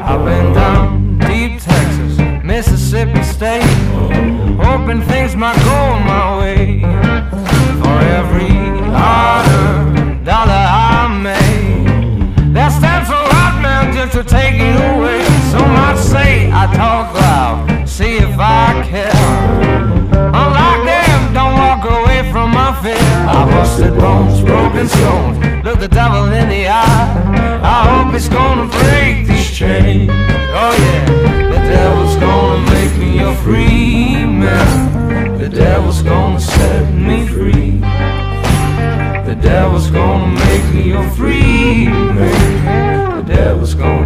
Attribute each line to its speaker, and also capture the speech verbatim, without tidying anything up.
Speaker 1: I've been down deep Texas, Mississippi State, hoping things might go my way. For every hard-earned dollar I made, that stands a lot, man, just to take it away. Some might say I talk loud, see if I care. Unlike them, don't walk away from my fear. I busted bones, broken stones, look the devil in the eye. I hope it's gonna break these chains. Oh yeah, the devil's gonna make me a free man. The devil's gonna set me free. The devil's gonna make me a free man. The devil's gonna